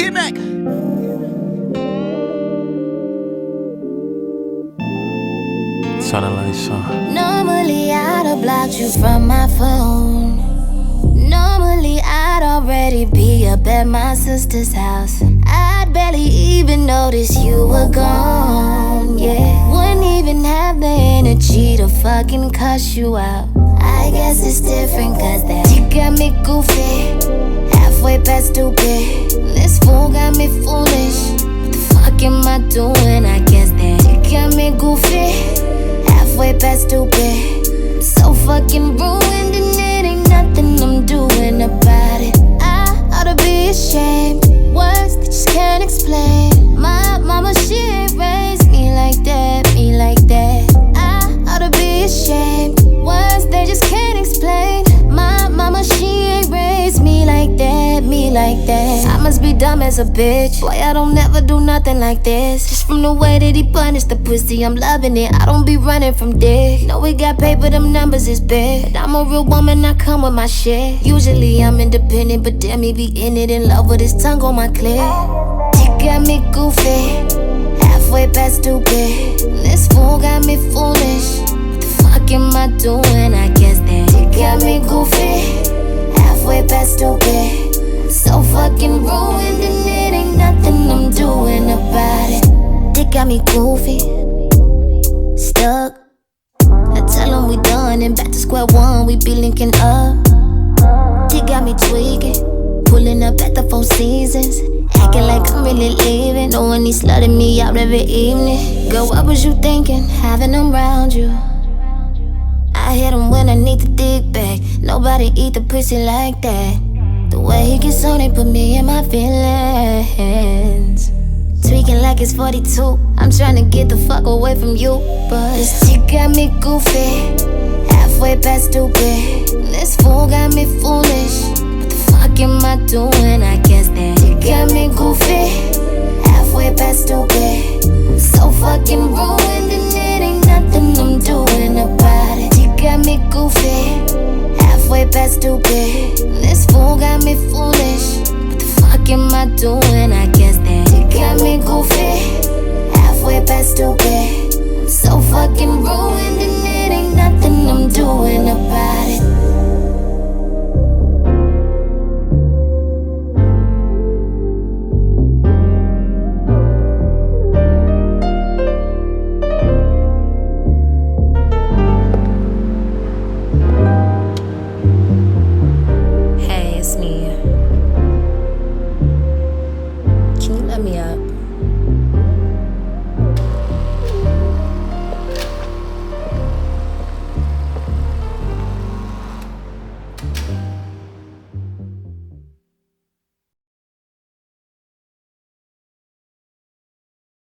T-Mac. Sounding like song. Normally I'd have blocked you from my phone. Normally I'd already be up at my sister's house. I'd barely even notice you were gone, yeah. Wouldn't even have the energy to fucking cuss you out. I guess it's different cause that chick got me goofy, halfway past stupid. This fool got me foolish. What the fuck am I doing? I guess that chick got me goofy, halfway past stupid. I'm so fucking ruined and it ain't nothing I'm doing about it. I ought to be ashamed, words that just can't explain. My mama, she ain't raised me like that, me like that. I ought to be ashamed, words they just can't explain. My mama, she ain't raised me like that, me like that. I must be dumb as a bitch. Boy, I don't never do nothing like this. Just from the way that he punished the pussy, I'm loving it. I don't be running from dick. Know we got paper, them numbers is big. But I'm a real woman, I come with my shit. Usually I'm independent, but damn, he be in it, in love with his tongue on my clit. He got me goofy, halfway past stupid. This fool got me foolish. What the fuck am I doing? I guess that he got me goofy, halfway past stupid. So fucking ruined and it ain't nothing I'm doing about it. Dick got me goofy, stuck. I tell him we done and back to square one, we be linking up. Dick got me tweaking, pulling up at the Four Seasons, acting like I'm really leaving, knowing he slutting me out every evening. Girl, what was you thinking, having him around you? I hit him when I need the dick back. Nobody eat the pussy like that. The way he gets on it put me in my feelings. Tweaking like it's 42. I'm trying to get the fuck away from you, but this chick got me goofy, halfway past stupid. This fool got me foolish. What the fuck am I doing? I guess that chick got me goofy, halfway past stupid. I'm so fucking ruined and it ain't nothing I'm doing about it. Chick got me goofy, halfway past stupid. This fool got me foolish. What the fuck am I doing? I guess that it got me goofy, halfway past stupid. I'm so fucking ruined and